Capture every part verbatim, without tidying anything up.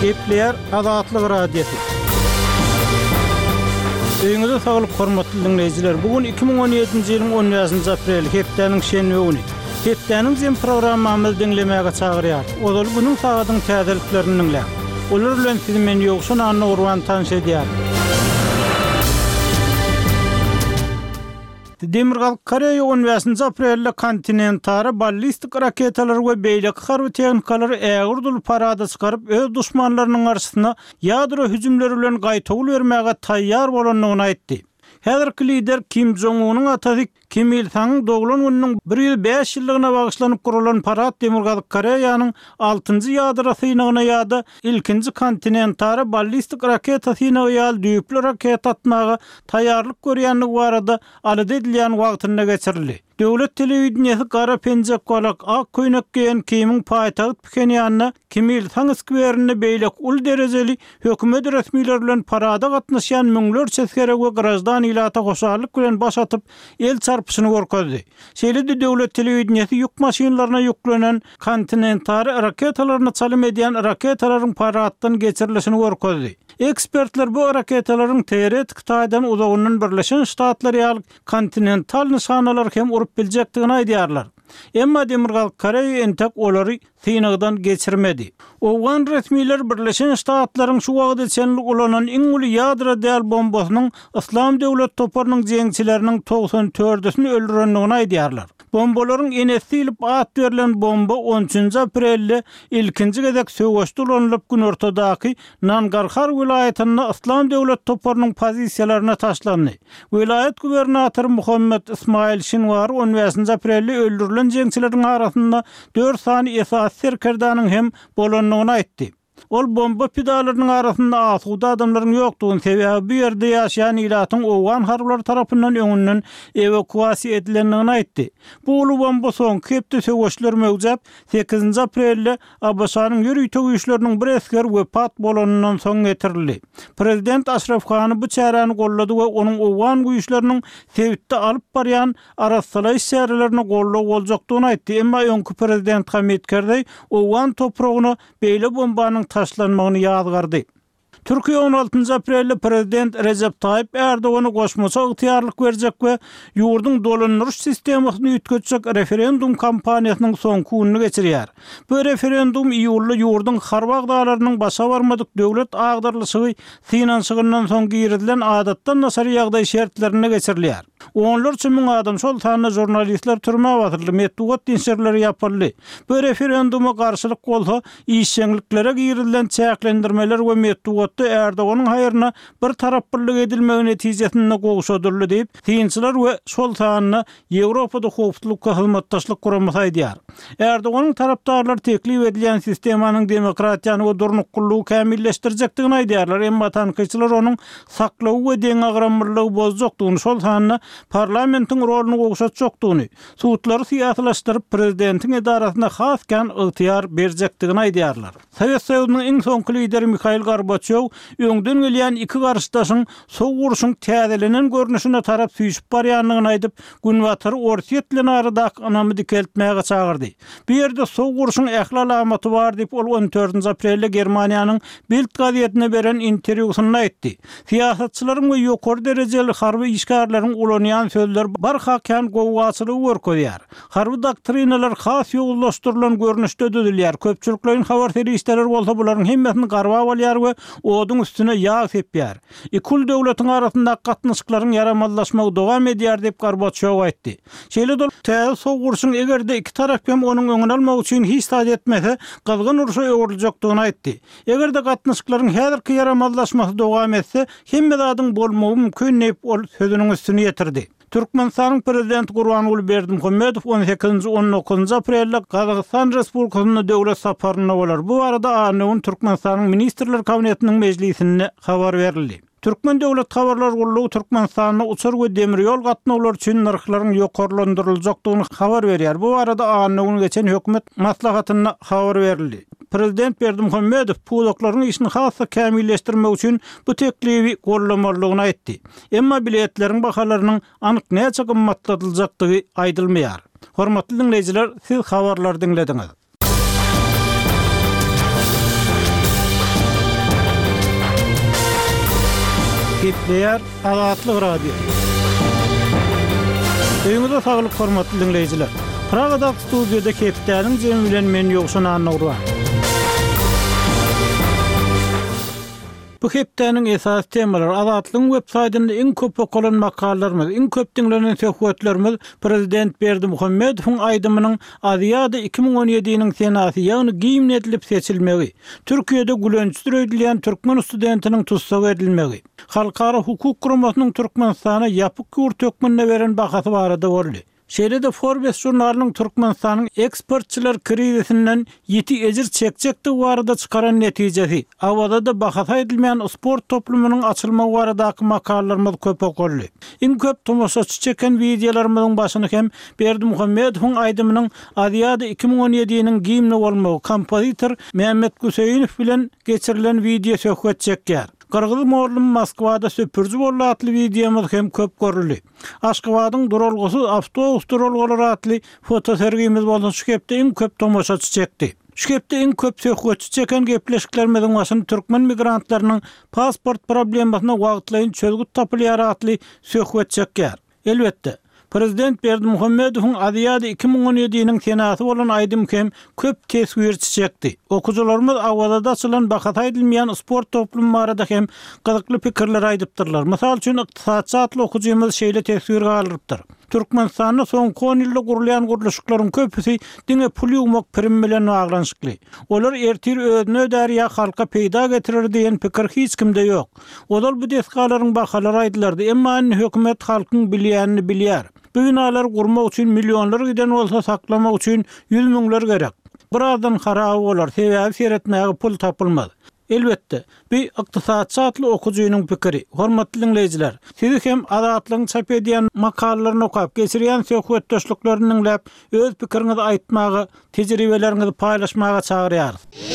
Kepler Azatlyk Radiosu. Öňüňizde saglyk hormatly dinleýijiler. Bugun iki ming on ýedinji ýylyň on beşinji aprel hepdeniň şenbe güni. Hepdeniň jem programmamyzy dinlemäge çagyrýar. Ozal günüň sagatyň täzeliklerini dinläp. Olar bilen sizi men ýoksun anna urwan tanış edýär. Demirgal Koreýa on beşinji aprelde kontinentara ballistik raketalar we beýleki harby tehnikalary ägirdul parada çykaryp öz duşmanlarynyň garşysyna ýadro hüjümleri bilen gaýtagyl bermäge taýýar bolanlygyny aýtdy. Häzirki lider Kim Jong-unyň atasy Kim Il-sung doglan gününiň bir ýyl beş ýyllygyna bagyşlanyp kurulan parat Demirgal Koreýanyň altynjy ýadro synagyna ýa-da ilkinji kontinentara ballistik raketa synagy ýaly düýpli raket atmagy taýýarlyk görýänligi barada alada edilýän wagtyna geçirildi. Döwlet telewizionyasy Gara Penjek golak ak köýnek giýen Kim'iň paýtagyt Pchenýanyna Kim Il-sung skwerini beýlek ul derejeli hökümet resmiýetleri bilen parada gatnaşýan müňlerçe askeri we grajdan ilata goşarlyk bilen başatyp el çarpyşyny görkezdi. Şeýle-de döwlet telewizionyasy ýük maşynalaryna ýüklenen kontinentary raketalaryny çalym edýän raketalaryň paratdan geçirilişini görkezdi. Ekspertler bu raketalaryň teoretik taýdan uzagyndan Birleşen Ştatlar ýaly kontinental nişanalar hem urup biljekdigini aýdýarlar. Emma Demirgal Koreýa entek olary synagdan geçirmedi. Owgan resmiýetler Birleşen Ştatlaryň şu wagtda çenli olanan iň uly ýadro däl bombasynyň Islam döwlet toparynyň jeňçileriniň togsan dördüsini öldürenligini aýdýarlar. Bombalaryň enesilip at berilen bomba on üçinji aprelde ilkinji gezek söwüşdirlenip gün ortadaky Nangarhar vilayatyna Islam döwlet toparynyň pozisiýalaryna taşlandy. Vilayat gubernatory Muhammed Ismail Şinwar on beşinji aprelde öldürilen jeňçileriň arasynda dört sany esas serkerdanyň hem bolanlygyny aýtdy. Ol bomba pidalarynyň arasynda asuda adamlaryň ýokdugyny sebäbi bu ýerde ýaşaýan ilatyň owgan harblary tarapyndan öňünden evakuasiýa edilendigini aýtdy. Bu uly bomba soňky hepde söwüşler möwjap sekizinji aprelde Abbasanyň ýürüýt güýçleriniň bir esker wepat bolanyndan soň getirildi. Prezident Ashraf Ghani bu çärany gollady we onuň owgan güýçleriniň sebitde alyp barýan araçsalaş şäherlerini gollaw boljakdygyny aýtdy. Emma öňkü prezident Hamid Karzai owgan topragyny beýle bombanyň taşlanmagyny ýadgardy. Türkiýe on altyncı aprelde prezident Recep Tayyip Erdogany goşmaça ygtyýarlyk berjek we ýurduň dolandyryş sistemasyny ýetgeçjek referendum kampaniýasynyň soňky günnü geçirýär. Bu referendum iýulda ýurduň Harbag dağlarynyň başa barmadyk döwlet agdarlyşygy finansiýandan soň girilen adatdan nasary ýagdaý şertlerine geçirilýär. Onlarca müň adam şol sany jurnalistler türmäge batyryldy, medeniýet dinşerleri ýapyldy. Bu referenduma garşylyk bolsa, işçiliklere girilen çäklendirmeler we medeniýetde Erdoganyň haýyryna bir taraplyk edilmegi netijesinde gowşadyrly diýip, tinçiler we şol sanyna Ýewropada howpsuzlyk hyzmatdaşlyk guramasy aýdýar. Erdoganyň tarapdarlary teklip edilen sistemanyň demokratiýany we durnuklygy kämilleşdirjekdigini aýdýarlar. Emma tanqyçylar onuň saklawy we deň agramlygy bozjakdygyny, şol sanyna parlamentiň roluny gowşatjakdygyny, suwtlary siýasatlaşdyryp prezidentiň edarasyna haskan ygtyýar berjekdigini aýdýarlar. Sowet Soýudynyň iň soňky lideri Mikhail Gorbaçow öňden gelýän iki garşdaşyň sow guruşyň täzelenen görnüşine tarap süýşip barýanlygyny aýdyp, gün batary Orsiýet bilen aradaky anamy dikeltmäge çagyrdy. Bu ýerde sow guruşyň ähli alamaty bar diýip ol on dördünji aprelde Germaniýanyň Bild gazetine beren interwýusyny aýtdy. Siýasatçylaryň we ýokary derejeli harby işgärlerin ulanýan sözler barhakan gowgaçylygy görkezýär. Harby doktrinalar has ýollaşdyrylan görnüşde düzülýär. Köpçülikleriň habar teristleri bolsa bularyň hemmesini garba bolýar we oduň üstüne ýağ sepýär. Ikul döwletiň arasynda gatnaşyklaryň yaramazlaşmagy dowam edýär diýip Gorbaçow aýtdy. Şeýle de täze sow guruşyň egerde iki tarap hem onuň öňüne almak üçin hiç taýt etmese, gızgın uruşa öwrüljakdygyny aýtdy. Egerde gatnaşyklaryň häzirki yaramazlaşmasy dowam etse, hemme adyň bolmagy mümkin diýip ol sözüniň üstüne ýetirdi. Türkmenistanyň prezidenti Gurbanuly Berdimuhammedow on sekizinji on dokuzunji aprelde Kazakystan Respublikasyna döwlet saparyna bolar. Bu arada anyň Türkmenistanyň ministrler kabinetiniň mejlisinde habar berildi. Türkmen döwlet habarlar gurulugy Türkmenistanyň uçur we demir ýol gatnaşyklary üçin narhlaryň ýokarlandyryljakdygyny habar berýär. Bu arada anyň geçen hökümet maslahatyna habar berildi. Prezident Berdimuhammedow pudoklaryň işini hassa kämilleşdirmek üçin bu teklibi gollamalygyny aýtdy. Emma biletleriň bahalarynyň anyk näçe gymmatlatyljakdygy aýdylmaýar. Hormatly dinleýijiler, siz habarlary dinlediňiz. Gepleýär Azatlyk radio. Öýüňizde saglyk hormatly dinleýijiler. Pragada studiýada Kepdäniň jemi bilen men ýokşan anagurwa. Bu hepdäniň esas temalary Azatlyň websaýtynda iň köp okulan makallalarymyz, iň köp dinlenen söhbetlerimiz Prezident Berdimuhammedowyň aýdymynyň Aziýada iki bin on ýedi-niň senasy, ýagny giýim edilip seçilmegi, Türkiýede gülönçdir öýdülen türkmen studentiniň tutsak edilmegi, Halkara hukuk guramasynyň Türkmenistana ýapyk ýurt hökmüne beren bahasy barada boldy. Şeýle-de Forbes jurnalynyň Türkmenistanyň eksportçylar krizisinden ýeti ejir çekçekdi barada çykaran netijesi, awada da bahasa edilmeýän sport toplumynyň açylmagy baradaky makallalarymyz köp okurly. Iň köp tomoşaçy çeken videolarymyzyň başyny hem Berdimuhammedowyň aýdymynyň Aziýada iki bin on ýedi-niň giýimli bolmagy kompozitor Mehmet Güseýinow bilen geçirilen video söhbet çekýär. Kırgız Morlum Moskwada söpürjü bolla atly videomuz hem köp görüldi. Aşgabatyň duralgysy awtobus duralgylary atly foto sergimiz bolsa şu gepde iň köp tomoşaçy çekdi. Şu gepde iň köp söhbetçi çeken gepleşiklerimiziň başyny türkmen migrantlarynyň pasport problemasyna wagtlaýyn çözgüt tapylýar atly söhbet çekýär. Elbetde Prezident Berdimuhammedowyň Aziýada iki bin on ýedi-niň senasy bolan aýdym hem köp teswirçi çekdi. Okujalarymyz awada açylan bahasa edilmeýän sport toplumy barada hem gyzykly pikirler aýdypdyrlar. Mysal üçin ykdysatçy atly okujymyz şeýle teswir galypdyr. Türkmenistanyň soňky on ýylda gurulýan guruluşyklaryň köpüsi diňe pul ýumak prim bilen baglanşykly. Olar ertir özüne därýä halka peýda getirir diýen pikir hiç kimde ýok. Olar bu deskalaryň bahalary aýdylardy, emma hökümet halkyň bilýänini bilýär. Bu binalar gurmak üçin millionlar giden bolsa saklamak üçin yüz miňler gerek. Birazdan harap bolar, sebäbi seretmäge pul tapylmaz. Elbetde, bir ykdysatçy atly okujynyň pikiri. Hormatly dinleýijiler, sizi hem Azatlyň çap edýän makalalarını okap, geçirýän söhbetdeşliklerini dinläp, öz pikiriňizi aýtmagy, tejribeleriňizi paýlaşmaga çagyrýar.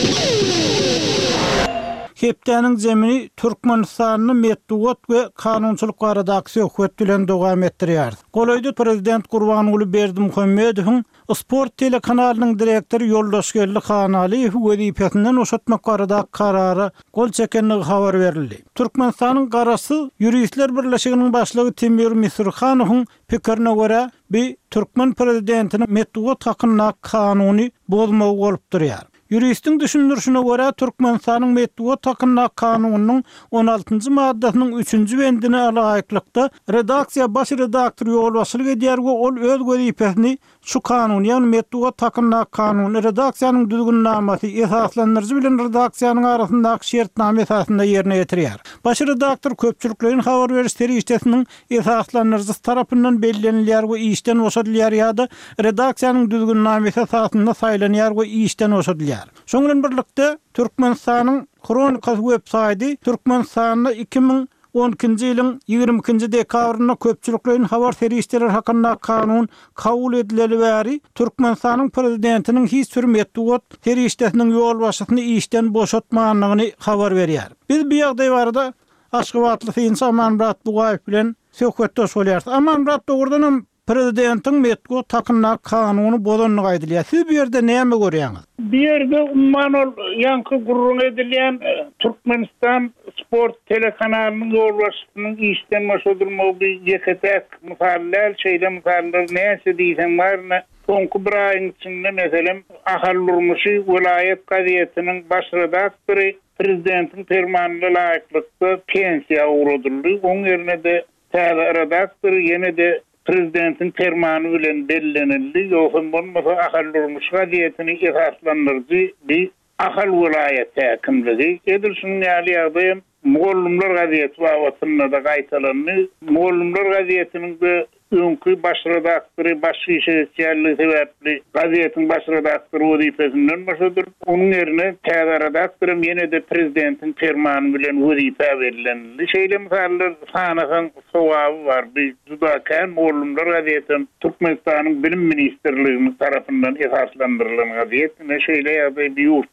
Hepdäniň jemini Türkmenistanyň medeniýet we kanunçylyk baradaky söhbet bilen dowam etdirýär. Golaýdy Prezident Gurbanuly Berdimuhammedowyň sport telekanalynyň direktori Ýoldaşgerli Hanalyýew wezipesinden oşatmak barada karary gol çekendigi habar berildi. Türkmenistanyň garasy Ýuristler Birleşiginiň başlygy Temir Misirhanowyň pikirine görä, bir türkmen prezidentiniň medeniýet hakyna kanuny bozmagy bolup durýar. Ýuristiň düşünürşine görä Türkmenistanyň medeniýet hakyna kanunynyň on altynjy maddasynyň üçünji bendine alaýyklykda redaksiýa baş redaktor ýolbaşçylyk edýär we ol öz wezipesini şu kanun, ýani medeniýet hakyna kanuny redaksiýanyň düzgünnamasy esaslandyrjy bilen redaksiýanyň arasyndaky şertname esasynda ýerine ýetirýär. Baş redaktor köpçülikleriň habar beriş terişdesiniň esaslandyrjy tarapyndan bellenilýär we işden boşadylýar ýa-da redaksiýanyň düzgünnamasy esasynda saýlanýar we işden boşadylýar. Şoň bilen birlikde Türkmenistanyň Kronika websaýty Türkmenistanyň iki bin on ikinji ýylyň ýygrimi ikinji dekabryna köpçülikleriň habar terişleri hakyna kanun kabul edileli bäri Türkmenistanyň prezidentiniň hiç bir medeniýet terişdesiniň ýolbaşçysyny işden boşatmagyny habar berýär. Biz bu ýagdaý barada Aşgabatly Syns Amanmurat Bugaýew bilen söhbetdeş bolýar. Amanmurat dogrudan Prezidentiň medeniýet hakyna kanuny bozanyny aýdylýar. Siz bu ýerde näme görýäňiz? Bir yerde umman ol yankı gurrun edilen Türkmenistan sport telekanalynyň ýolbaşçysynyň işden boşadylmagy bir ýeketek misaller, şeýle misaller näse diýsen barmy? Soňky bir aýyň içinde meselem ahal durmuşy vilayet gazetiniň baş redaktory prezidentiň fermanyna laýyklykda pensiýa ugrudyldy. Oň ýerine de täze redaktor ýene de Prezidentin fermanı bilen bellenildi. Ýoksa bolmasa ahal durmuş gazetini esaslandyrjy bir ahal vilayet häkimligi. Edilşiň ýaly Moğolumlar gazeti wagtynda da gaýtalandy. Moğolumlar gazetiniň de öňkü baş redaktory baş işçileri sebäpli gazetiň baş redaktory wezipesinden başadyr. Onuň ýerine täze redaktorym ýene de prezidentin fermany bilen wezipe berilendi. Şeýle misaller sanahan sowaby bar. Bir juda Moğolumlar gazetiň Türkmenistanyň bilim ministrliginiň tarapyndan esaslandyrılan gazet. Şeýle ýa-da bir ýurtda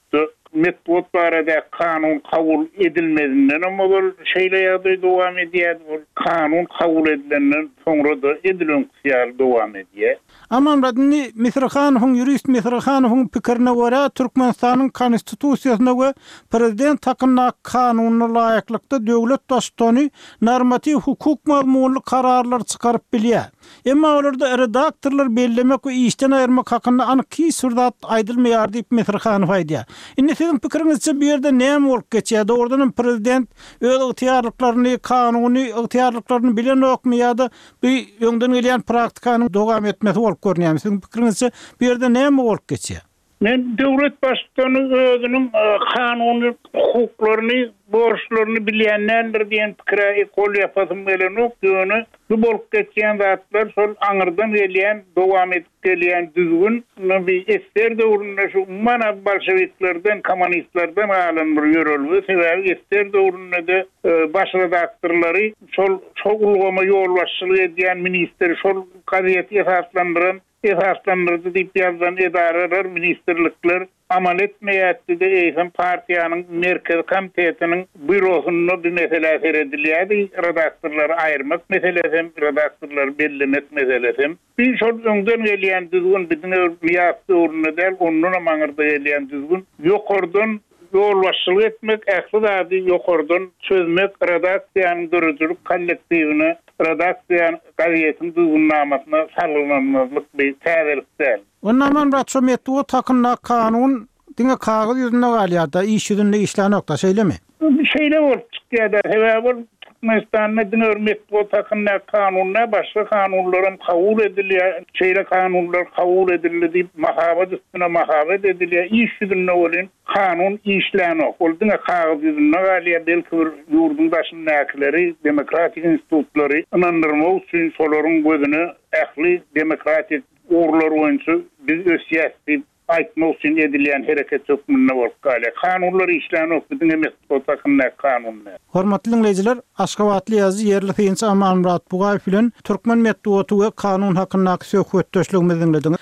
metbuat barada kanun kabul edilmedinden ama bol şeýle ýagdaý dowam edýär. Bol kanun kabul edilenden soňra da edilen syýar dowam edýär. Aman radni Misrahanowyň jurist Misrahanowyň pikirine görä Türkmenistanyň konstitusiýasyna we prezident hakyna kanunyna laýyklykda döwlet dostany normativ hukuk mazmunly kararlar çykaryp bilýär. Emma ollarda redaktorlar bellemek we işden aýyrmak hakyna anyk surdat aýdylmaýar diýip Misrahanow aýdýar. Indi sizin pikiriňizçe bu ýerde näme bolup geçýär? Ordan prezident öz ygtyýarlyklaryny, kanuny ygtyýarlyklaryny bilen okmaýardy. Bu öňden gelýän praktikanyň dowam etmesi bolup görnýär. Sizin pikiriňizçe bu ýerde näme bolup geçýär? Men döwlet başçyny özüniň kanuny hukuklaryny, borçlaryny bilýänler diýen pikire ekol ýapasym bilen okýany. Bu bolup geçýän zatlar şol aňyrdan gelýän, dowam edip gelýän düzgün bir eser döwründe şu mana bolşewiklerden, kommunistlerden alınýar ýörelgi. Sebäbi eser döwründe de baş redaktorlary şol şol ulgama ýolbaşçylyk edýän minister şol gazeteti esaslandyran esaslandırdı diýip ýazan edaralar, ministerlikler amal etmeýärdi de eýsem partiýanyň merkez komitetiniň bürosyna bir mesele edilýärdi. Redaktorlary aýyrmak meselesi, redaktorlar bellemek meselesi. Bir şol öňden gelýän düzgün bizim ýasty urunda däl, ondan maňyrda gelýän düzgün ýokardan ýolbaşçylyk etmek, ähli ýokardan çözmek, redaksiýanyň dürüjlük kollektiwini, redaksiýanyň gazetiniň düzgünlamasyna salgynanmazlyk bir täzelikdir. Ondan raço metbuat hakyna kanun diňe kagazy ýüzünde galýarda, iş ýüzünde işlenokda şeýlemi? Şeýle bolup çykýar. Sebäbi Türkmenistan'da dinör metbuat hakkında kanunlar, başka kanunlarım kabul ediliyor, şeyle kanunlar kabul edildi deyip mahabat üstüne mahabat ediliyor. İş yüzünde olun, kanun işleyen ok. Olduğuna kağıt yüzünde galiya belki yurdun başındakileri, demokratik institutları inandırmak için soların gözünü ehli demokratik uğurlar oyuncu biz öz siyasi aytmak için edilen hareket hükmünde bolup galiya. Kanunları işleyen ok, bizim metbuat hakkında kanunlar. Hormatly dinleyijiler, Aşgabatly ýazy ýerli synçy Aman Murat Bugaýew bilen Türkmen metbuaty we kanun hakyndaky söhbetdeşligimizi dinlediňiz.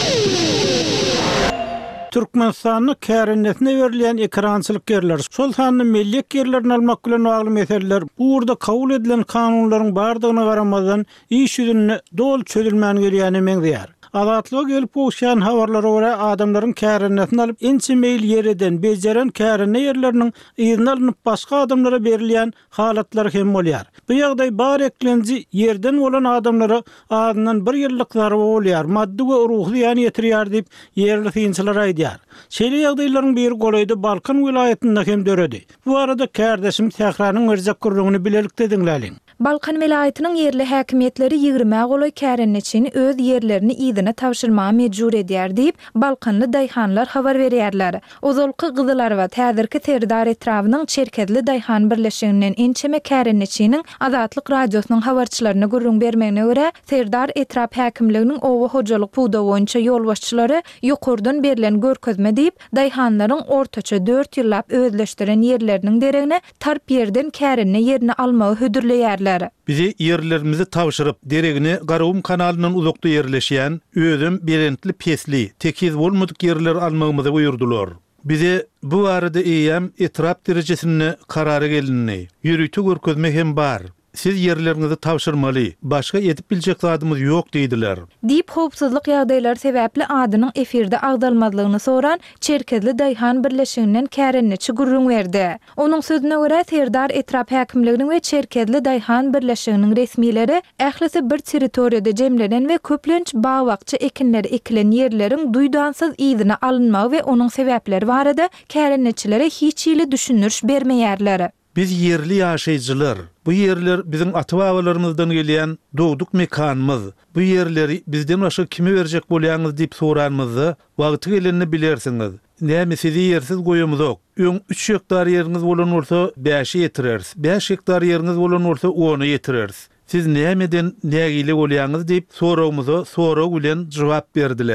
Türkmenistanyň kärennetine berilýän ekrançylyk ýerler, şol sanly millik ýerlerini almak bilen bagly meseleler bu urda kabul edilen kanunlaryň bardygyna garamazdan iş ýüzüne dol çözülmän gelýäni meňzeýär. Azatlyga gelip oşan habarlara görä adamlaryň kärennetini alyp ençe meýil ýerden bejeren kärenne ýerleriniň ýygyny alyp başga adamlara berilýän halatlar hem bolýar. Bu ýagdaý bar eklenji ýerden bolan adamlara adyndan bir ýyllyk zarar bolýar, maddi we ruhy ýany ýetirýär diýip ýerli synçylar aýdýar. Şeýle ýagdaýlaryň biri golaydy Balkan vilayetinde hem döredi. Bu arada kärdeşim Tehranyň Erzak gurulugyny bilelik dediňläliň. Balkan vilayatynyň ýerli häkimetleri ýigirme golay kärennetçini öz ýerlerini ýygyna tawşyrmaga mejbur edýär diýip Balkanly daýhanlar habar berýärler. Ozolky gyzylar we täzirki Serdar etrawynyň Çerkezli daýhan birleşiginden ençeme kärennetçiniň Azatlyk radiosynyň habarçylaryna gurrun bermegine görä Serdar etrap häkimliginiň owa hojalyk puda boýunça ýolbaşçylary ýokurdan berilen görkezme diýip daýhanlaryň ortaça dört ýyllap özleşdiren ýerleriniň deregine tarp ýerden kärenne ýerini almagy hödürleýärler. Bizi yerlerimizi tavşırıp deregini Garawum kanalynyň uzakda yerleşýän özüm berentli pesli tekiz bolmadyk yerler almagymyzy buyurdular. Bize bu arada eýem etrap derejesini karary gelinni. Ýürüýti görkezmek hem bar. Siz yerlerinizi tavşyrmaly, başga edip biljek zadymyz ýok diýdiler. Diýip howpsuzlyk ýagdaýlary sebäpli adynyň efirde agdalmadlygyny soran Çerkezli daýhan birleşiginden kärennetçi gurrun berdi. Onuň sözüne görä Serdar etrap häkimliginiň we Çerkezli daýhan birleşiginiň resmileri ählisi bir territoriýada jemlenen we köplenç bagbakça ekinleri ekilen ýerleriň duýdansyz ýygyna alynmagy we onuň sebäpleri barada kärennetçilere hiç ýyly düşünürş bermeýärler. Biz yerli ýaşaýjylar, bu yerler bizim ata-babalarymyzdan gelýän dogduk mekanymyz. Bu yerleri bizden başga kime berjek bolýaňyz diýip soranmyzy wagty gelende bilersiňiz. Näme sizi ýersiz goýamyzok. Öň üç hektar ýeriniz bolan bolsa beş ýetirers. beş hektar ýeriniz bolan bolsa on ýetirers. Siz nämeden nägili bolýaňyz diýip sorawmyza soraw bilen jogap berdiler.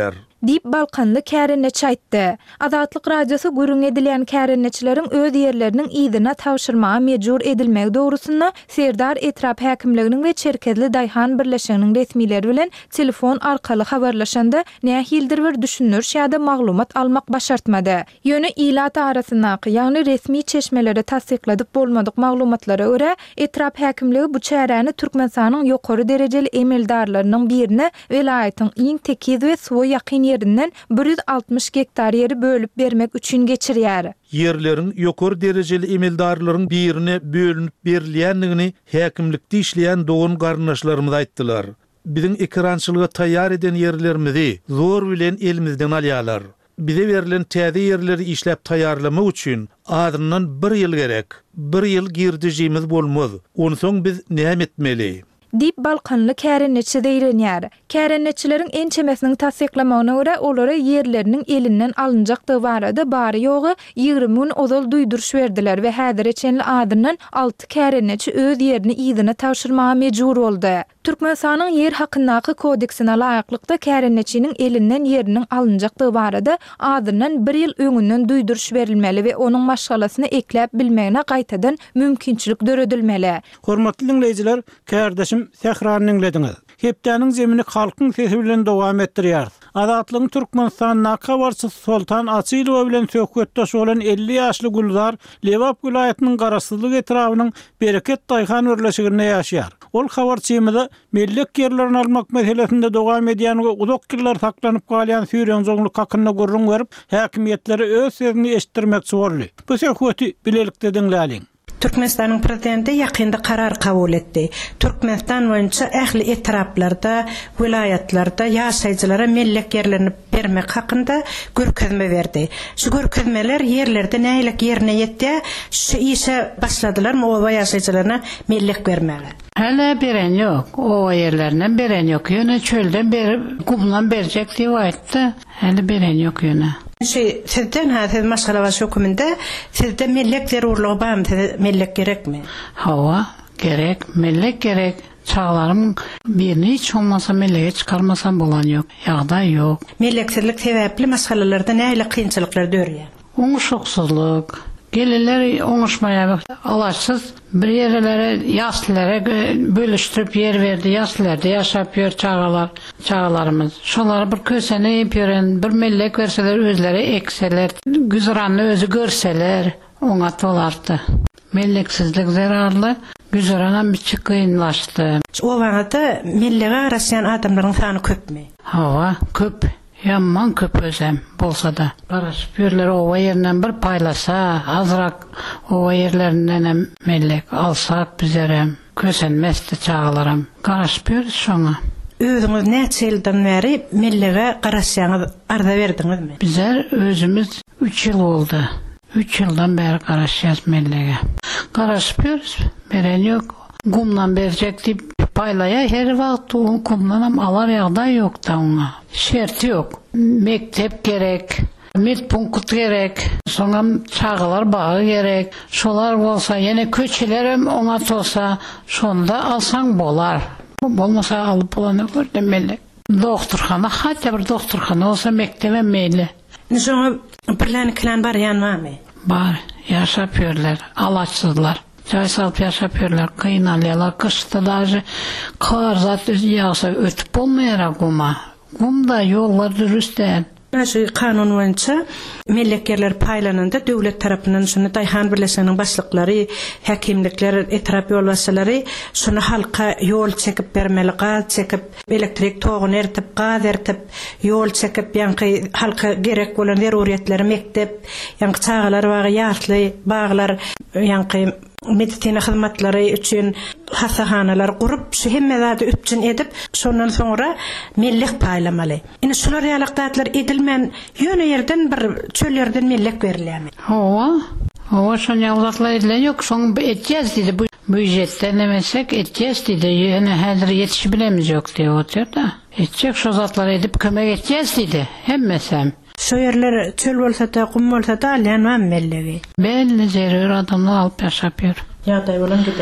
diýip Balkanly kärenneçi aýtdy. Azatlyk radiosu gürrüň edilen kärenneçileriň öz ýerleriniň ýygyna tawşyrmaga mejbur edilmegi dogrusynda Serdar etrap häkimliginiň we Çerkezli Daýhan birleşiginiň resmileri bilen telefon arkaly habarlaşanda nähildir bir düşünür şäde maglumat almak başartmady. Ýöne ilat arasyndaky, ýagny resmi çeşmelere tasdikladyk bolmadyk maglumatlara görä, etrap häkimligi bu çäräni Türkmenistanyň ýokary derejeli emeldarlarynyň birine welaýatyň iň tekiz we suwa ýakyn ýerinden bir yüz altmış gektar ýeri bölüp bermek üçin geçirýär. Yerlerin ýokary derejeli emeldarlaryň birine bölünip berilýändigini häkimlikde işleýän dogun garnaşlarymyz aýtdylar. Biziň ekrançylyga taýýar eden yerlerimizi zor bilen elimizden alýarlar. Bize verilen täze yerleri işläp taýýarlamak üçin adından bir ýyl gerek. Bir ýyl girdijimiz bolmaz. Onsoň biz näme etmeli? Dip Balkanly kärenneçi diýilýär. Kärenneçileriň en çemesiniň tasdiklamagyna görä olary ýerleriniň elinden alınjakdygy barada bary ýogy ýygrimi gün ozal duýduruş berdiler we häzir eçenli adından alty kärenneçi öz ýerini ýygyna tawşyrmaga mejbur boldy. Türkmenistanyň ýer hakyndaky kodeksine laýyklykda kärenneçiniň elinden ýeriniň alınjakdygy barada adından bir ýyl öňünden duýduruş berilmeli we onuň maşgalasyny ekläp bilmegine gaýtadan mümkinçilik döredilmeli. Hormatly dinleýijiler, kärdeşim Sehranyň dinlediňiz. Hepdäniň zemini halkyň sesi bilen dowam etdirýär. Azatlygyň Türkmenistanyň kabarçysy Sultan Asylow bilen söhbetdeş bolan elli ýaşly Guldar Lewap vilayatynyň Garasyzlyk etrabynyň Bereket Daýhan örleşiginde ýaşaýar. Ol habarçymyza mellek ýerlerini almak meselesinde dowam edýän we uzak ýyllar saklanyp galýan Süýren zoňluk hakyna gurrun berip, häkimetlere öz sözini eşitdirmekçi boldy. Bu söhbeti bilelikde dinläliň. Türkmenistan'ın prezidenti yakında karar kabul etti. Türkmenistan boyunca ähli etraplarda, vilayatlarda ýaşaýjylara mellek yerlerini bermek hakynda görkezme berdi. Şu görkezmeler yerlerde näýlik ýerine ýetdi, şu işe başladylar, o ýaşaýjylarına mellek bermeli. Hala beren yok. O yerlerden beren yok. Yöne çölden berip, kumdan berjek diýip aýtdy. Hala beren yok yöne. Şey, sizden hazır maşgala hükümünde sizde mellekler urluğu var mı? Mellek gerek mi? Hava gerek, mellek gerek. Çağlarım birini hiç olmasa melleke çıkarmasam bolan yok. Yağda yok. Melleksizlik sebepli maşgalalarda näýle kynçylyklar dörýär? Oňuşuksuzlyk. Gelirler oňuşmaya alaçsız bir yerlere, yaşlılara bölüştürüp yer verdi. Yaşlılarda yaşap ýör çağalar, çağalarımız. Şolar bir kösene ýören, bir mellek verseler özleri ekseler, güzranly özü görseler, oňa tolardy. Melleksizlik zararly, güzranan bir kynlaşdy. O wagtda mellege araşýan adamlaryň sany köpmi? Hawa köp. Yamman köp özem bolsa da. Garaşyp ýerler owa ýerinden bir paýlasa, azrak owa ýerlerinden mellek alsak bizerem, kösenmesdi çağlarym. Garaşyp ýörüş şoňa. Özüňiz näçe ýyldan beri mellege garaşýaňyz arda berdiňizmi? Bizer özümüz üç ýyl boldy. üç ýyldan beri garaşýas mellege. Garaşyp ýörüş, beren ýok. Gumdan berjek diýip paýlaya her wagt o kumdan alar ýagda ýok da oňa. Şerti ýok. Mektep gerek, medpunkt gerek, soňam çağlar bagy gerek. Şolar bolsa, ýene köçelerem oňa tolsa, şonda alsaň bolar. Bolmasa alyp bolany gördemelek. Doktorxana, hatda bir doktorxana bolsa mektebe meýli. Şoňa birläni klan bar ýanmamy? Bar, ýaşap ýörler, alaçsyzlar. Çay salıp yaşap ýörler, kynalýarlar, kışda daji kar zat ýagsa ötüp bolmaýar guma. Gumda ýollar dürüstden. Şu kanun boýunça mellekler paýlananda döwlet tarapyndan şunu Daýhan birleşiginiň başlyklary, häkimlikler, etrap ýolbaşçylary şunu halka ýol çekip bermeli, gaz çekip, elektrik togyny eritip, gaz eritip, ýol çekip, ýa-ni halka gerek bolan zeruriýetleri mektep, ýa-ni çağlar bagy, ýaşly baglar, ýa-ni medisina hyzmatlary üçin hasahanalar kurup şu hemmezady üçin edip şondan soňra mellek paýlamaly. Ine şular ýalakdatlar edilmän ýöne ýerden bir çöllerden mellek berilýär. Hawa, hawa şon ýalaklar edilen ýok, şoň etjäz diýdi bu büjetden emesek etjäz diýdi. Ýöne häzir ýetişip bilemiz ýok diýip oturda. Etjek şo zatlar edip kömek etjäz diýdi. Hemmesem. Şu yerler çöl bolsa da, kum bolsa da alýanmam mellegi. Belli zerür adamlar alıp ýaşap ýör. Ýagdaý bolan gidene.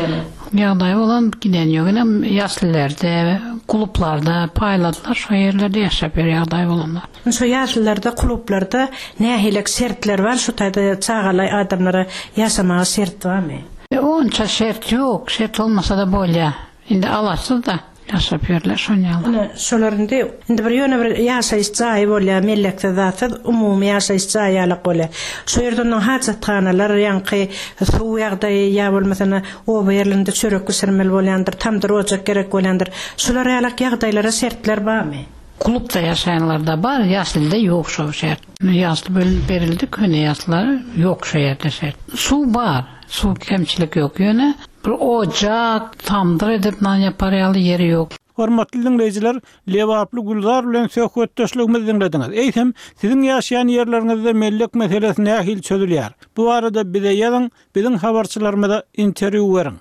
Ýagdaý bolan giden ýok. Inem ýaşlylerde, klublarda payladylar, şo ýerlerde ýaşap ber ýagdaý bolanlar. Şo ýaşlyllarda, klublarda nähilek sertler bar, şu taýda çağalay adamlara ýaşamaga sert barmy? E, onça şert ýok, şert olmasa da bolýa. Indi alaçsy da ýaşap berler şonýalar. Ana şolarynda indi bir ýöne bir ýaşaýyş jaý bolýar, mellekde zatda umumy ýaşaýyş jaýalyk bolýar. Şo ýerden hajatxanalar ýanky suw ýagdaýy ýa bolmasana o ýerlerinde çörek gösürmeli bolýandyr, tamdyr ojak gerek bolýandyr. Şolar ýalyk ýagdaýlara sertler barmy? Klubda ýaşaýanlar da bar, ýaşlylda ýok şo şert. Ýaşly bölüp berildi, köne ýaşlary ýok şo ýerde şert. Suw bar, suw kemçilik ýok ýöne. Bir ocak, tamdyr edip nan yapar ýaly ýeri ýok. Hormatly dinleýijiler, Lewaply Gulzar bilen söhbetdeşligimizi dinlediňiz. Eýsem, siziň ýaşaýan ýerleriňizde mellek meselesi nähil çözülýär? Bu arada bize ýazyň, biziň habarçylarymyza interwiu beriň.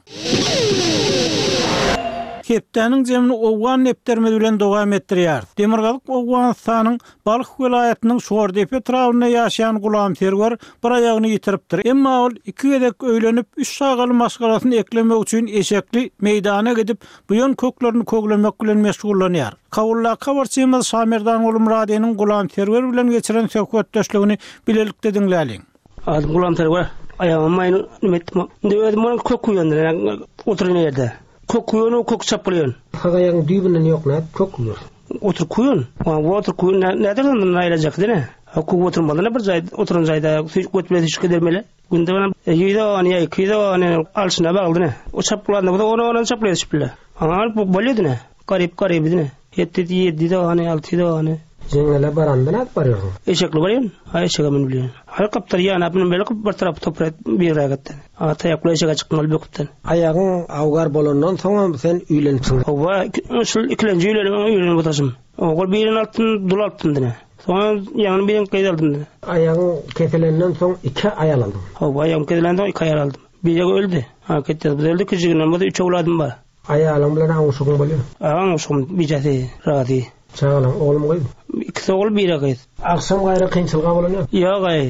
Kepdäniň jemini Owgan neptermedi bilen dowam etdirýär. Demirgazyk Owganistanyň Balyk welaýatynyň Şordepe trawyna ýaşaýan Gulam Serwer bir aýagyny ýitiripdir. Emma ol iki gezek öýlenip üç sagaly maşgalasyny eklemek üçin eşekli meýdana gidip bu ýön köklerini köglemek bilen meşgullanýar. Kawulla kawarçymyz Samerdan Ulum Radyonyň Gulam Serwer bilen geçiren söhbetdeşligini bilelikde dinläliň. Adım Gulam Serwer. Aýagym maýny nimetdim. Indi özüm onu kök kuýandyr, oturan ýerde. Kök kuýany kök çapylýan. Hagaýagyň düýbinden ýok näp kök kuýur. Otur kuýun. Wa otur kuýun näder näýlejek dene. Kök oturmadyna bir jaýda oturan jaýda götürmeli düşük edermeli. Günde bana ýyda ony ýyda ony alşyna baglydyna. O çapylanda bu onu onu çapylýar bile. Aňar bu bolýadyna. Garyp garyp edine. Ýetdi ýetdi ony alty da ony. Jeňele baranda näp barýar? Eşekli barýan. Haý eşege men bilýän. Haý kaptar ýana bilen bele bir tarap toprak bir ýagatdan. Ata ýakla eşege çykmaly böküpden. Aýagyň awgar bolandan soň sen üýlenipsiň. Owa şol ikilenji üýlenip otaşym. Ogul birin altyn dul altyn dene. Soň ýany birin gaýda aldym dene. Aýagyň keselenden soň iki aýal aldym. Owa ýany keselenden iki aýal aldym. Biri öldü. Ha ketdi. Bu öldü kijiginden bu üç ogladym bar. Aýalyň bilen aňşugym bolýar. Aňşugym bijati, rady. Çağalan oğlum goýdy. İkisi oğul biri gaýdy. Aksam gaýra kynçylyga bolanýar. Ýok gaý.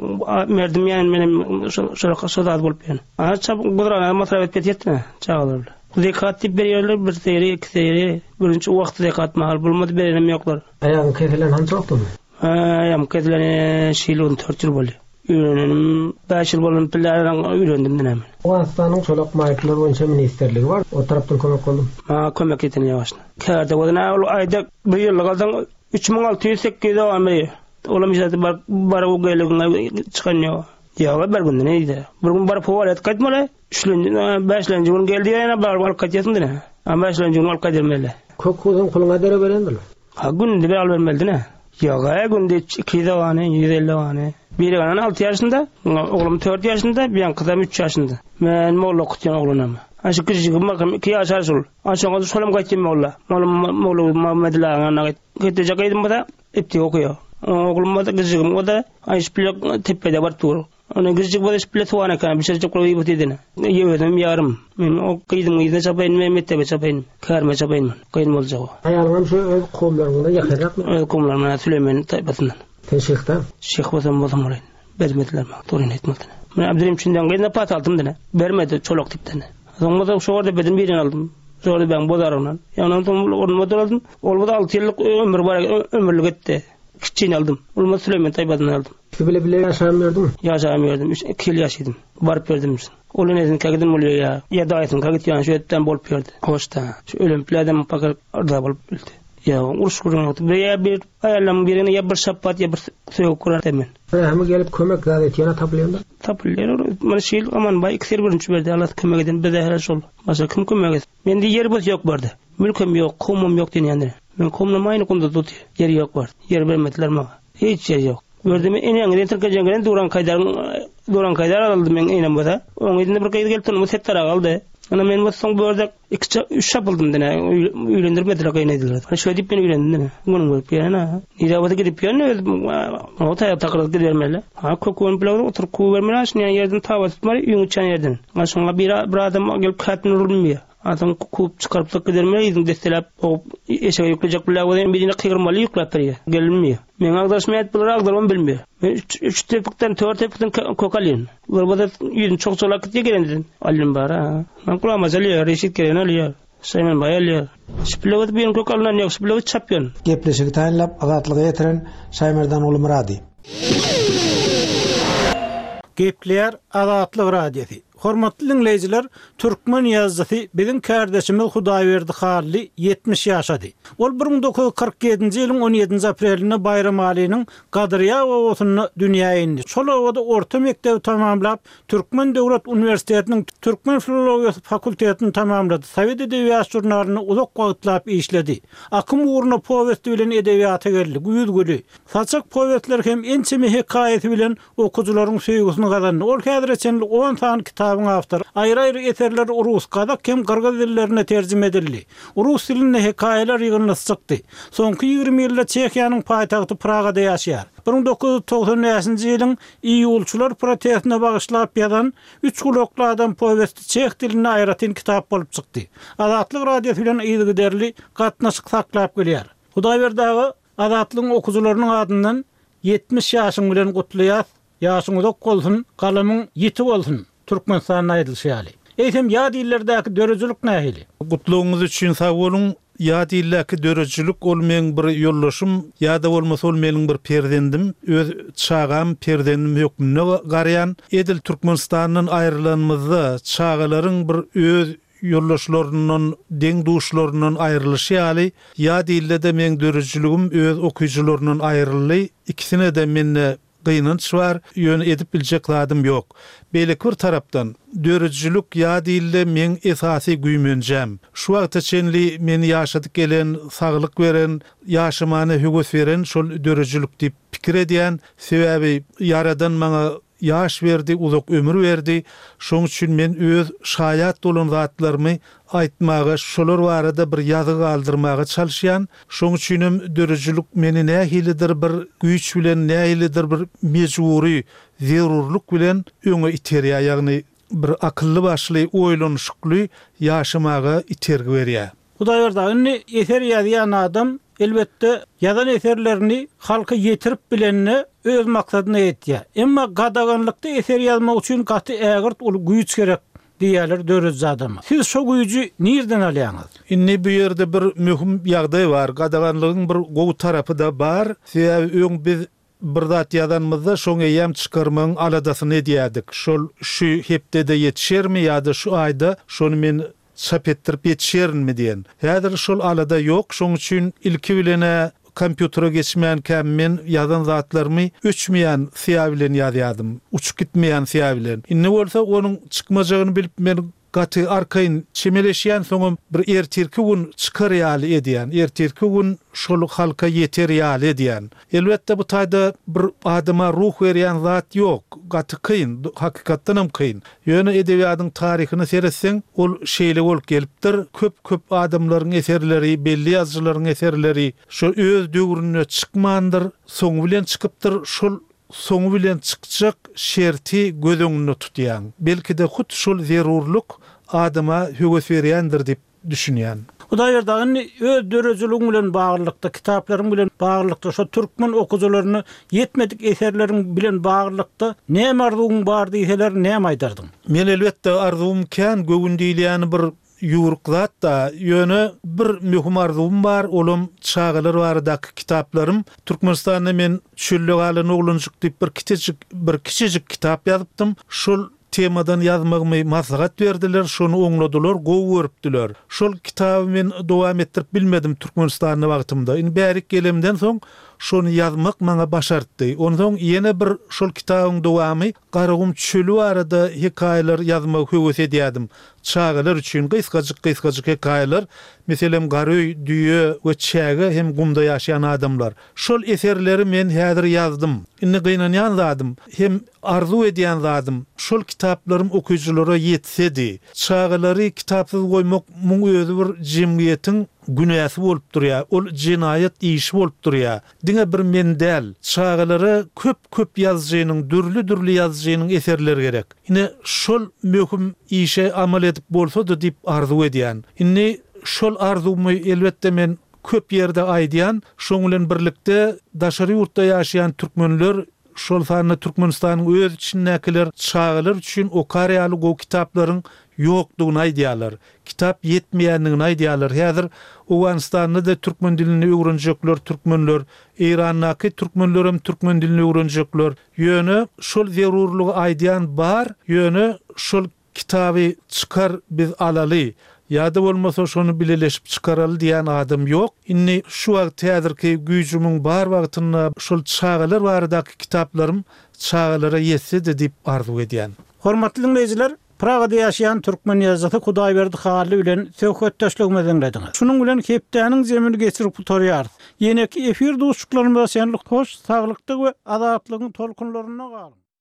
Merdim ýany menem şol sodat bolup ýan. Ha çap gudran matrabet betýetdi. Çağalar. Zekat dip berýärler bir seri, iki seri. Birinçi wagtda zekat mahal bolmady berenem ýoklar. Aýagyň keselen hança wagtdy? Ha, ýam keselen şeýle dört ýyl boldy. Üýrenim beş ýyl bolan pillerden üýrendim dinem. Owganistanyň çolak maýyklary boýunça ministerligi bar. O tarapdan kömek boldum. Ha, kömek etdim ýaşna. Kärde bolana ol aýda bir ýyl galdan üç bin alty ýüz sekkiz dowam eder. Olam ýaty bar bar o gelegiňe çykan ýok. Ýa bar günde näýdi? Bir gün bar powalýat gaýtmaly. üçlenji beşlenji gün geldi ýa bar bar gaýtýasyn dene. Ama beşlenji gün alyp gaýdyrmeli. Kök kuýdan kulyňa dere berendir. Ha günde bir al bermeldi ne? Ýa günde iki dowany, yüz elli dowany. Biri ganan altı ýaşynda, oglum dört ýaşynda, bilen kızam üç ýaşynda. Men molla okutýan oglanam. Aşy küçügim bakam iki ýaşar şol. Aşaňa şolam gaýtdym molla. Molla molla Muhammedlaňa gitjek edim bada, ipti okuýar. Oglum bada küçügim o da aýş bilen tepede bar tur. Onu küçük bada bilen tuwana kan, bir şey joklup ýetdine. Ýewedem ýarym. Men o gyýdym gyýda çapaýyn, men mektebe çapaýyn. Kärme çapaýyn. Gyýn boljak. Aýalyňam şu öz gowlaryňda ýakyrakmy? Öz gowlaryna Süleyman taýbatyndan. Teşekkür. Şeyh Hasan Bozamary. Bermediler mi? Torun etmedi. Men Abdurrahim çinden geldi pat aldım dene. Bermedi çolak tipden. Sonra şu orada bedim birini aldım. Sonra ben bozarımdan. Yani onu orada aldım. Olmadı altı yıllık ömür var, ömürlük etti. Küçüğünü aldım. Olmadı Süleyman Tayyip'den aldım. Bile bile yaşayamıyordum. Yaşayamıyordum. iki yıl yaşadım. Varıp verdim. Olun ezin kagidim oluyor ya. Ya da ayetsin kagit yani şu etten bolup verdi. Hoşta. Şu ölüm pladem pakar orada bolup verdi. Ya uruş kurun yoktu. Ya bir ayarlam birini ya bir şapat ya bir soğuk kurar demin. Hem gelip kömek davet yana tapılıyorlar. Tapılıyor. Bana şey aman bay iksir birinci verdi. Allah kömek edin. Bir de her şey oldu. Başka kim kömek edin? Bende yer buz yok vardı. Mülküm yok. Kumum yok diyen yani. Ben kumum aynı kumda tutuyor. Yeri yok vardı. Yer vermediler bana. Hiç yer yok. Gördüm en yangen terkacen gelen duran kaydar duran kaydar aldım ben inen bada. Onun içinde bir kaydı geldi onu settara kaldı. Ana men bu son burada iki üç yapıldım dene. Üylendirmediler kaynaydılar. Hani şöyle dip beni üylendim dene. Bunun bu piyana. İrabada gidip piyana o tayap takırdı vermeli. Ha kokun plan otur ku vermeli. Yani yerden tava tutmalı. Yunçan yerden. Sonra bir bir adam gelip katını vurmuyor. Adam kup çıkarıp da gidermeydin destelap o eşe yükleyecek bilen o birine kıyırmalı yüklep veriyor. Gelmiyor. Men agdaşma et bilir agdarım bilmiyor. Men üç tepikten dört tepikten kokalıyım. Burada yüzün çok solak gidiyor gelendin. Alim var ha. Ben kulağıma alıyor. Reşit gelen alıyor. Sayman Bay alıyor. Spilavat bir kokalından yok. Spilavat çapyon. Gepleşik tayinlap azatlığa yetiren Şaymerdan oğlu Muradi. Gepler Azatlyk Radiosu. Hormatly dinleyijiler, Türkmen ýazgysy biziň kardeşimiz Hudaýberdi Hally yetmiş ýaşady. Ol bir ming dokuz yüz kırk ýedinji ýylyň on ýedinji aprelinde Bayram Alynyň Gadyrýa owasyna dünýäge indi. Şol owada orta mekdebi tamamlap, Türkmen Döwlet Uniwersitetiniň Türkmen filologiýasy fakultetini tamamlady. Sowet edebiýat jurnalyny uzak wagtlap işledi. Akym uğruna powest bilen edebiýata geldi. Güýdgüli. Saçak powestler hem ençemi hekaýeti bilen okuwçylaryň söýgüsini gazandy. Ol häzir eçenli on san kitap After. Ayrı-ayrı eserler Ruskada hem Kırgız dillerine tercüme edildi. Rus dilinde hekayeler yığınına çıktı. Sonki ýygrimi ýylda Çekiýanyň paýtagty Pragada ýaşaýar. bir ming dokuz yüz togson beşinji ýylyň iýulçular protestine bagyşlap ýazan üç gulokly adam powesti çek diline aýratyn kitap bolup çykdy. Azatlyk Radiosu bilen ýygyderli gatnaşyk saklap gelýär. Hudaýberdagy Azatlygyň okuwçylarynyň adyndan yetmiş ýaşyň bilen gutlaýar. Ýaşyň uzak bolsun, galamyň ýeti bolsun. Türkmenistan aýdylşýaly. Eýsem ýa dillerdäki dörejlik nähili? Gutlugyňyz üçin sag bolun. Ýa dillerdäki dörejlik ol meniň bir ýollaşym, ýa-da bolmasa ol meniň bir perdendim, öz çağam perdendim hökmüne garayan edil Türkmenistanyň aýrylanmazda çağalaryň bir öz ýollaşlarynyň, deň duşlarynyň aýrylyşy ýaly, ýa dillerde meniň dörejligim öz okuwçylarynyň aýryly, ikisine de menne gynanç var, ýöne edip biljek ladym ýok. Beýle bir tarapdan dörejlik ýa dille men esasy güýmenjem. Şu wagta çenli meni ýaşadyk gelen, saglyk beren, ýaşamany höwes beren şol dörejlik diýip pikir edýän, sebäbi Yaradan maňa yaş verdi, uzak ömür verdi. Şoň üçin men öz şaýat dolan zatlarymy aýtmagy, şolar barada bir ýazy galdyrmagy çalyşýan. Şoň üçin dörejlik meni nähilidir bir güýç bilen, nähilidir bir mejburi, zerurluk bilen öňe iterýär, ýagny bir akylly başly, oýlanşykly ýaşamaga itergi berýär. Hudaýberdi eser ýazýan adam elbette ýazan eserlerini halka ýetirip bilenine öz maksadyna ýetýär. Emma gadaganlykda eser ýazmak üçin gaty ägirt ul güýç gerek diýerler dörejli adama. Siz şo güýji nirden alýaňyz? Inni bu ýerde bir möhüm ýagdaý bar. Gadaganlygyň bir gowy tarapy da bar. Sebäbi öň biz bir zat ýazanmyzda şoňa ýam çykarmagyň aladasyny edýärdik. Şol şu hepde de ýetişermi ýa-da şu aýda şonu men çap ettirip ýetişermi diýen. Häzir şol alada ýok. Şoň üçin ilki bilene kompýutera geçmeýän käm men ýazan zatlarymy öçmeýän siýa bilen ýazýardym. Uçup gitmeýän siýa bilen. Inne bolsa onuň çykmajagyny bilip men gaty arkaýyn çemeleşýän soňam bir ertirki gün çykar ýaly edýän. Ertirki gün şol halka ýeter ýaly edýän. Elbetde bu taýda bir adama ruh berýän zat ýok. Gaty kyn, hakykatdan hem kyn. Ýöne edebiýatyň taryhyny seretseň, ol şeýle bolup gelipdir. Köp-köp adamlaryň eserleri, belli ýazgylaryň eserleri şo öz döwrüne çykmandyr, soň bilen çykypdyr. Şol soňu bilen çykjak şerti gözüňde tutýan. Belki de hut şol zerurluk adama höwes berýändir diýip düşünýän. Hudaýberdi öz dörejligin bilen baglykda, kitaplaryň bilen baglykda, şo türkmen okuwçylaryny ýetmedik eserleriň bilen baglykda näme arzuwuň bar diýseler näme aýdardyň? Men elbetde arzuwum kän gowundiýilýän bir ýuruklat da ýöne bir möhüm arzuwum bar, olum çağalar bardaky kitaplarym. Türkmenistanda men çöllük alan oglunjyk diýip bir kiçik bir kiçik kitap ýazypdym. Şol temadan ýazmagymy maslahat berdiler, şonu oňladylar, gowy görüpdiler. Şol kitaby men dowam etdirip bilmedim Türkmenistanyň wagtymda. Indi bärik gelemden soň şonu ýazmak maňa başartdy. Ondan ýene bir şol kitabyň dowamy Garagum çölü arada hekaýeler ýazmak höwes edýärdim. Çağalar üçin gysgaçyk-gysgaçyk hekaýeler, meselem Garöý, Düýe we Çäge hem gumda ýaşaýan adamlar. Şol eserleri men häzir ýazdym. Indi gynanýan zadym, hem arzu edýän zadym. Şol kitaplarym okuwçylara ýetsedi. Çağalary kitapsyz goýmak muň özü bir jemgyýetiň günäsi bolup durýar, ol jinayet işi bolup durýar. Diňe bir mendel, çağalary köp-köp ýazjynyň, dürli-dürli ýazjynyň eserleri gerek. Ine şol möhüm işe amal edip bolsa-da diýip arzu edýän. Ine şol arzumy elbetde men köp ýerde aýdýan, şoň bilen birlikde daşary ýurtda ýaşaýan türkmenler şol sany Türkmenistanyň öz içindekiler çağalar üçin okar ýaly go kitaplaryň ýokdugyny aýdýarlar. Kitap ýetmeýändigini aýdýarlar. Häzir Owganistanda da türkmen dilini öwrenjekler, türkmenler, Iranndaky türkmenler hem türkmen dilini öwrenjekler. Ýöne şol zerurlugy aýdýan bar, ýöne şol kitaby çykar biz alaly. Ýa-da bolmasa şonu bileleşip çykaraly diýen adam ýok. Inni şu wagt häzirki güýjümiň bar wagtynda şol çağalar baradaky kitaplarym çağalara ýetse-de diýip arzu edýän. Hormatly dinleýijiler, Pragada ýaşaýan türkmen ýazgysy Hudaýberdi Haly bilen söhbetdeşligimizi dinlediňiz. Şunun bilen hepdäniň zemini geçirip tutarýar. Ýene-ki efir dostluklarymyza şenlik, hoş, saglykdyk we azatlygyň tolkunlaryna galyn.